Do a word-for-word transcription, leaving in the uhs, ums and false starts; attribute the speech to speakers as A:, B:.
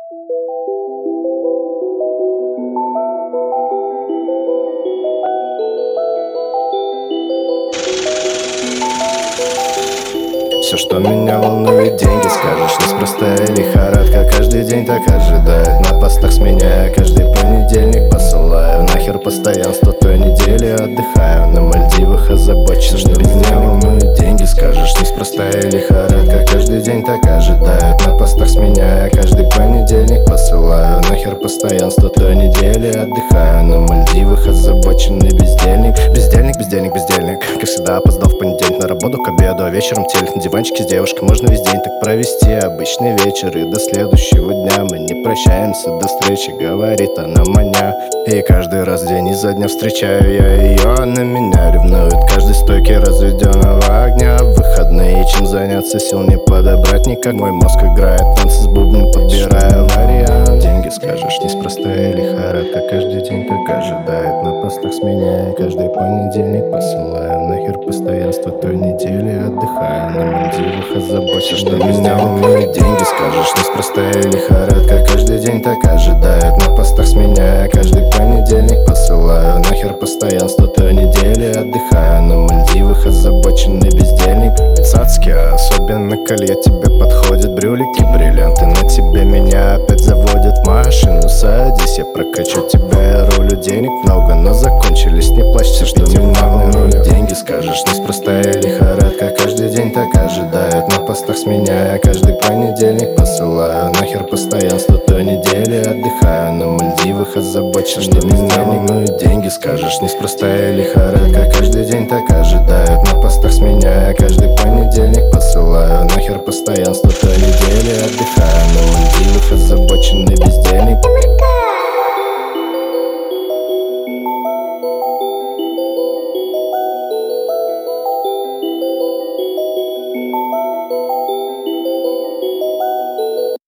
A: Все, что меня волнует, деньги, скажешь, неспроста и лихорадка. Каждый день так ожидает, на постах сменяя. Каждый понедельник посылаю нахер постоянство. Той недели отдыхаю на Мальдивах, озабочен. Что меня волнует, деньги, скажешь, неспроста и лихорадка. Каждый день так ожидает, на постах сменяя. Каждый понедельник посылаю нахер постоянство. Той недели отдыхаю на Мальдивах, озабоченный бездельник. Бездельник, бездельник, бездельник. Как всегда опоздал в понедельник на работу к обеду, а вечером телек на диванчике с девушкой. Можно весь день так провести, обычный вечер. И до следующего дня мы не прощаемся, до встречи, говорит она маня. И каждый раз день изо дня встречаю я ее, она меня ревнует. Каждый стойкий разведенного огня. В выходные чем заняться, сил не подобрать никак. Мой мозг играет танцы с бубном, подбирая вариант. Деньги, скажешь, неспроста и лихорадка. Каждый день так ожидает, на постах сменяя. Каждый понедельник посылаю нахер постоянство. Той недели отдыхаю на Мальдивах, озабочен. Что меня волнует, деньги, скажешь, неспроста и лихорадка. Каждый день так ожидает, на постах сменяя. Каждый понедельник посылаю нахер постоянство. Той недели отдыхаю на Мальдивах, озабоченный бездельник. Цацки, особенно колье тебе подходит. Брюлики, бриллианты на тебе меня опять заводят в машину. Садись, я прокачу тебя, я рулю. Денег много, но закончились, не плачь. Все, что меня волнует, деньги, скажешь, неспроста и лихорадка. Каждый день так ожидает, на постах сменяя. Каждый понедельник посылаю нахер постоянство. Той недели отдыхаю на Мальдивах, озабочен. Что меня волнует, деньги, скажешь, неспроста и лихорадка. Каждый день так ожидает, на постах сменяя. Каждый понедельник посылаю нахер постоянство. Той недели отдыхаю на Мальдивах, озабочен.